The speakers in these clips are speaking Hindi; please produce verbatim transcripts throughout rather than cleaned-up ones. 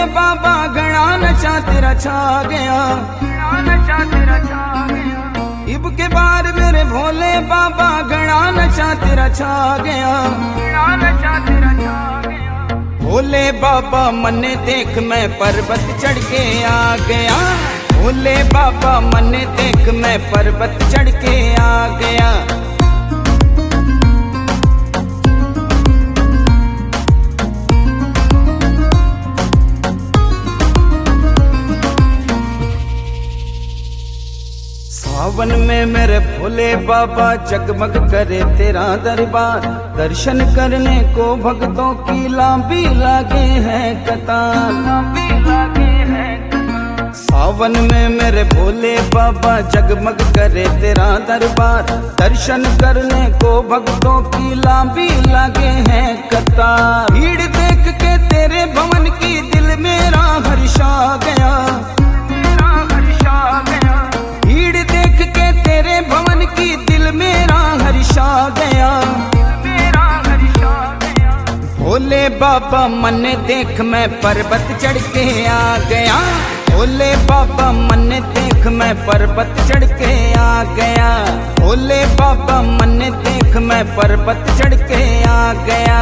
बाबा घना नशा तेरा छा गया, नशा तेरा छा गया। इब के बार मेरे भोले बाबा घना नशा तेरा छा गया, नशा तेरा छा गया। भोले बाबा मन्ने देख मैं पर्वत चढ़ के आ गया, भोले बाबा मन्ने देख मैं पर्वत चढ़ के आ गया। सावन में मेरे भोले बाबा जगमग करे तेरा दरबार, दर्शन करने को भक्तों की लांबी लागे हैं कतार, लांबी लागे हैं कतार। सावन में मेरे भोले बाबा जगमग करे तेरा दरबार, दर्शन करने को भक्तों की लांबी लागे हैं कतार। भीड़ देख के तेरे भवन की दिल मेरा हर्षा गया, मेरा हर्षा गया। भीड़ देख के तेरे भवन की दिल मेरा हर्षा गया, मेरा हर्षा गया। भोले बाबा मन देख मैं पर्वत चढ़ के आ गया, भोले बाबा मन देख मैं पर्वत चढ़ के आ गया, भोले बाबा मन देख मैं पर्वत चढ़ के आ गया।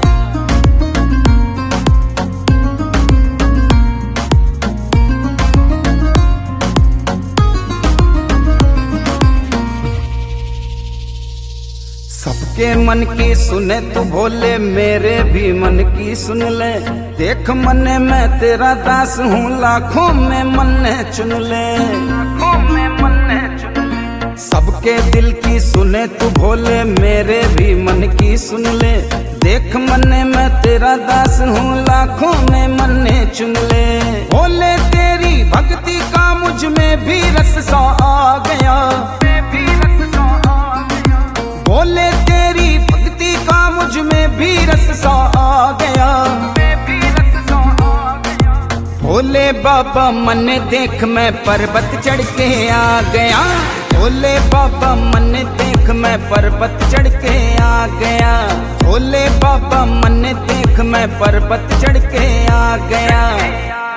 सबके मन की सुने तू भोले मेरे भी मन की सुन ले, देख मन्ने मैं तेरा दास हूँ लाखों में मन्ने चुन ले, लाखों में मन्ने चुन ले। सबके दिल की सुने तू भोले मेरे भी मन की सुन ले, देख मन्ने मैं तेरा दास हूँ लाखों में मन्ने चुन ले। भोले तेरी भक्ति का मुझ में भी रस सा आ गया, भी रस सा आ गया। भोले तेरी भक्ति का मुझ में भी रस सा आ गया, भी रस सा आ गया। भोले बाबा मन देख मैं पर्वत चढ़ के आ गया, भोले बाबा मन देख मैं पर्वत चढ़ के आ गया, भोले बाबा मन देख मैं पर्वत चढ़ के आ गया।